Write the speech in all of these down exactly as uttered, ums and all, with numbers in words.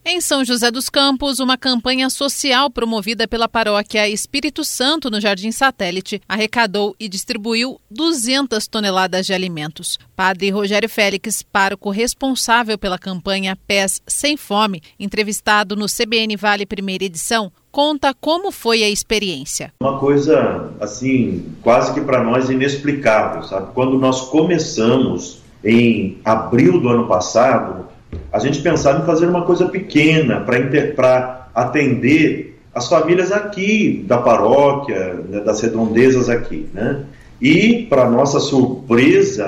Em São José dos Campos, uma campanha social promovida pela paróquia Espírito Santo, no Jardim Satélite, arrecadou e distribuiu duzentas toneladas de alimentos. Padre Rogério Félix, pároco responsável pela campanha Pés Sem Fome, entrevistado no C B N Vale Primeira Edição, conta como foi a experiência. Uma coisa, assim, quase que para nós inexplicável, sabe? Quando nós começamos em abril do ano passado, a gente pensava em fazer uma coisa pequena para atender as famílias aqui da paróquia, né, das redondezas aqui, né? E, para nossa surpresa,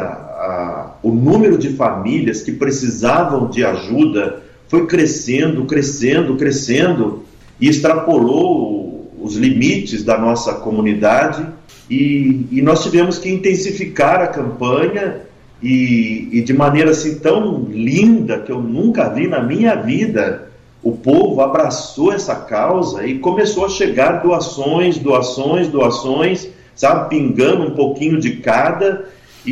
a, o número de famílias que precisavam de ajuda foi crescendo, crescendo, crescendo e extrapolou os limites da nossa comunidade e, e nós tivemos que intensificar a campanha e, e de maneira assim tão linda que eu nunca vi na minha vida. O povo abraçou essa causa e começou a chegar doações, doações, doações, sabe, pingando um pouquinho de cada,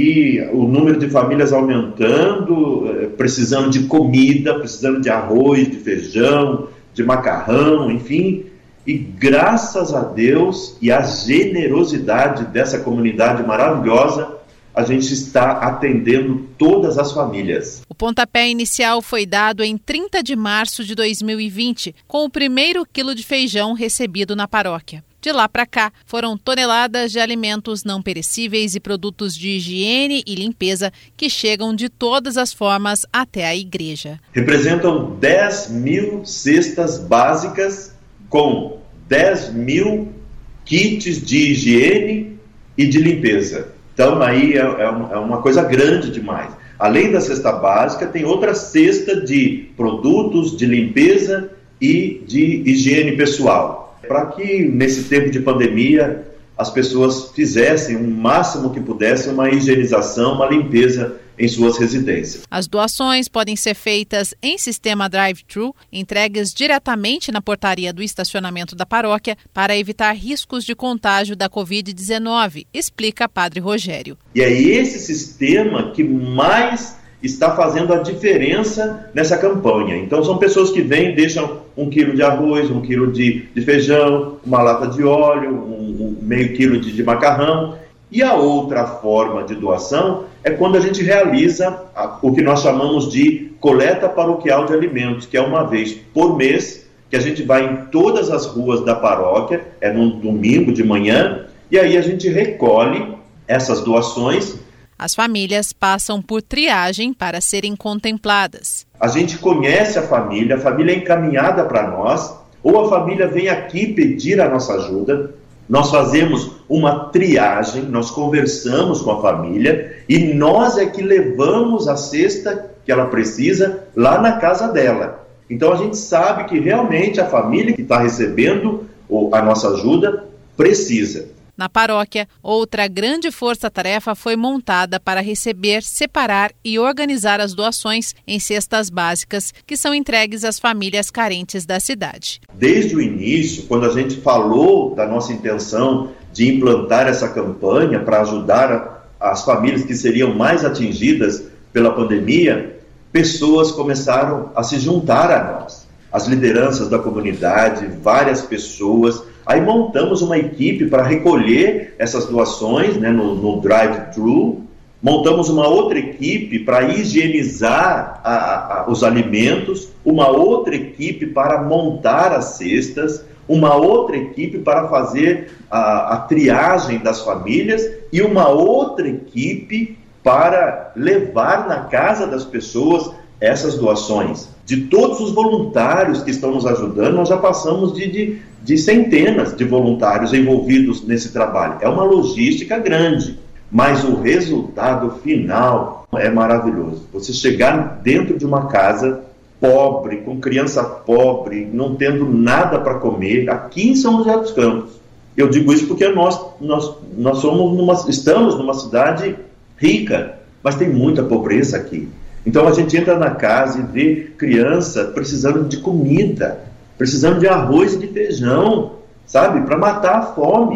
e o número de famílias aumentando, precisando de comida, precisando de arroz, de feijão, de macarrão, enfim. E graças a Deus e à generosidade dessa comunidade maravilhosa, a gente está atendendo todas as famílias. O pontapé inicial foi dado em trinta de março de dois mil e vinte, com o primeiro quilo de feijão recebido na paróquia. De lá para cá, foram toneladas de alimentos não perecíveis e produtos de higiene e limpeza que chegam de todas as formas até a igreja. Representam dez mil cestas básicas com dez mil kits de higiene e de limpeza. Então, aí é, é uma coisa grande demais. Além da cesta básica, tem outra cesta de produtos de limpeza e de higiene pessoal, para que nesse tempo de pandemia as pessoas fizessem o máximo que pudessem uma higienização, uma limpeza em suas residências. As doações podem ser feitas em sistema drive-thru, entregues diretamente na portaria do estacionamento da paróquia para evitar riscos de contágio da covid dezenove, explica Padre Rogério. E é esse sistema que mais está fazendo a diferença nessa campanha. Então são pessoas que vêm, deixam um quilo de arroz, um quilo de, de feijão, uma lata de óleo, um, um meio quilo de, de macarrão. E a outra forma de doação é quando a gente realiza a, o que nós chamamos de coleta paroquial de alimentos, que é uma vez por mês, que a gente vai em todas as ruas da paróquia, é num domingo de manhã, e aí a gente recolhe essas doações. As famílias passam por triagem para serem contempladas. A gente conhece a família, a família é encaminhada para nós, ou a família vem aqui pedir a nossa ajuda. Nós fazemos uma triagem, nós conversamos com a família e nós é que levamos a cesta que ela precisa lá na casa dela. Então a gente sabe que realmente a família que está recebendo a nossa ajuda precisa. Na paróquia, outra grande força-tarefa foi montada para receber, separar e organizar as doações em cestas básicas que são entregues às famílias carentes da cidade. Desde o início, quando a gente falou da nossa intenção de implantar essa campanha para ajudar as famílias que seriam mais atingidas pela pandemia, pessoas começaram a se juntar a nós. As lideranças da comunidade, várias pessoas. Aí montamos uma equipe para recolher essas doações, né, no, no drive-thru. Montamos uma outra equipe para higienizar a, a, os alimentos, uma outra equipe para montar as cestas, uma outra equipe para fazer a, a triagem das famílias e uma outra equipe para levar na casa das pessoas essas doações. De todos os voluntários que estão nos ajudando, nós já passamos de, de, de centenas de voluntários envolvidos nesse trabalho. É uma logística grande, mas o resultado final é maravilhoso. Você chegar dentro de uma casa pobre, com criança pobre, não tendo nada para comer, aqui em São José dos Campos. Eu digo isso porque nós, nós, nós somos numa, estamos numa cidade rica, mas tem muita pobreza aqui. Então a gente entra na casa e vê criança precisando de comida, precisando de arroz e de feijão, sabe, para matar a fome.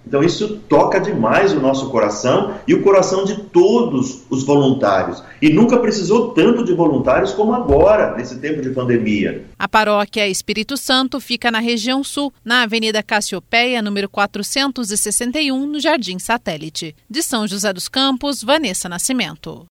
Então isso toca demais o nosso coração e o coração de todos os voluntários. E nunca precisou tanto de voluntários como agora, nesse tempo de pandemia. A paróquia Espírito Santo fica na região sul, na Avenida Cassiopeia, número quatrocentos e sessenta e um, no Jardim Satélite. De São José dos Campos, Vanessa Nascimento.